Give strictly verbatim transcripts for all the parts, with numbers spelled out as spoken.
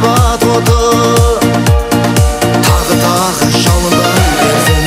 махаббат оты тағы тағы жалындай берсін.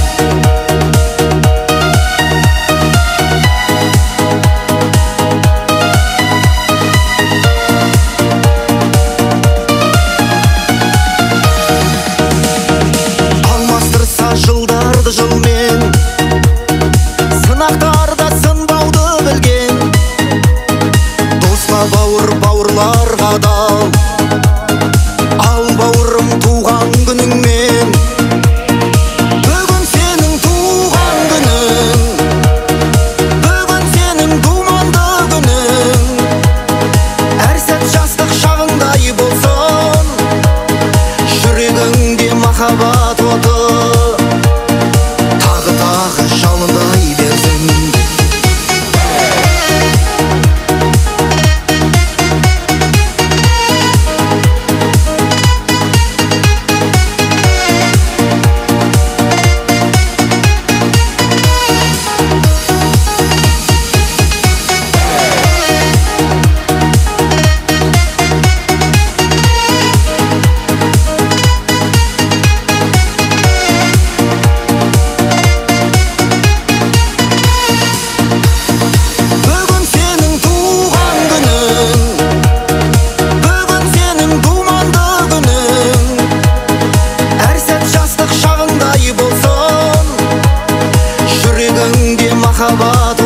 Алмастырса жылдарды жылмен, сынақтарда сынбауды білген, досқа бауыр бауырларға адал. Ал бауырым туған күніңмен, бүгін сенің туған күнің, бүгін сенің думанды күнің. Әр сәт жастық шағыңдай болсын, жүрегіңде махаббат оты тағы тағы жалындай берсін. Махаббат